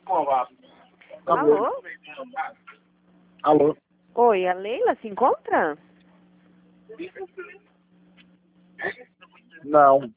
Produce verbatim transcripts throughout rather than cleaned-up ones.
Alô? Alô? Oi, a Leila se encontra? Não.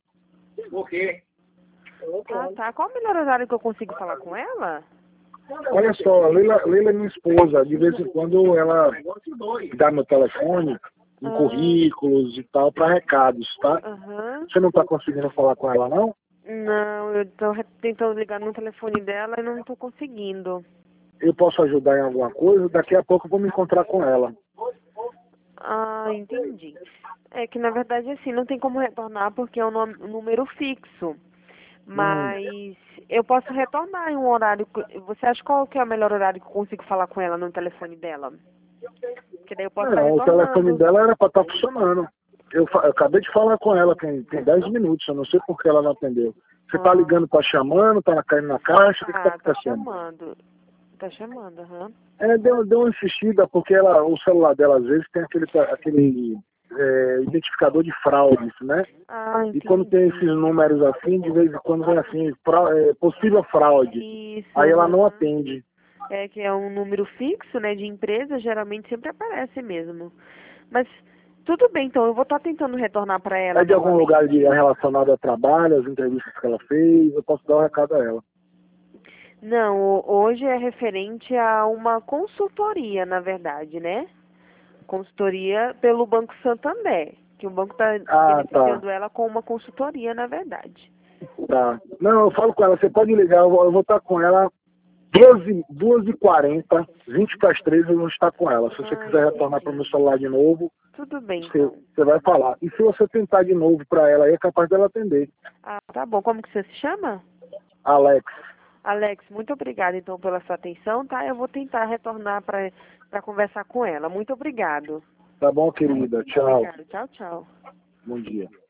Ah, tá. Qual o melhor horário que eu consigo falar com ela? Olha só, a Leila, Leila é minha esposa. De vez em quando ela dá meu telefone em Ah. currículos e tal para recados, tá? Aham. Você não tá conseguindo falar com ela, não? Não, eu tô re- tentando ligar no telefone dela e não tô conseguindo. Eu posso ajudar em alguma coisa? Daqui a pouco eu vou me encontrar com ela. Ah, entendi. É que na verdade assim, não tem como retornar porque é um nome- um número fixo. Mas eu posso retornar em um horário. que- Você acha qual que é o melhor horário que eu consigo falar com ela no telefone dela? Porque daí eu posso estar Não, o telefone retornando. dela era para estar funcionando. Eu, fa- eu acabei de falar com ela tem, tem dez minutos, eu não sei por que ela não atendeu. Você tá Ah, ligando, tá chamando, tá caindo na caixa, o que, que tá ah, tá acontecendo? chamando. Tá chamando, aham. É, deu, deu uma insistida, porque ela, o celular dela às vezes tem aquele, aquele é, identificador de fraudes, né? Ah, E quando tem esses entendi. números assim, de vez em quando vem assim, fra- é, possível fraude. Isso, Aí ela não aham. atende. É que é um número fixo, né, de empresa, geralmente sempre aparece mesmo. Mas tudo bem, então eu vou estar tentando retornar para ela É de algum lugar novamente. de, relacionado ao trabalho, as entrevistas que ela fez, eu posso dar o recado a ela. Não, ho- hoje é referente a uma consultoria, na verdade, né? Consultoria pelo Banco Santander, que o banco está Ah, tá. beneficiando ela com uma consultoria, na verdade. Tá. Não, eu falo com ela, você pode ligar, eu vou, eu vou estar com ela doze, duas e quarenta, vinte para as três eu vou estar com ela. Se você Ah, quiser retornar para o meu entendi. celular de novo, Tudo bem, você, então. você vai falar. E se você tentar de novo para ela, aí é capaz dela atender. Ah, tá bom. Como que você se chama? Alex, Alex, muito obrigada, então, pela sua atenção, tá? Eu vou tentar retornar para para conversar com ela. Muito obrigado. tá bom, querida? Tchau. Obrigada. Tchau, tchau. Bom dia.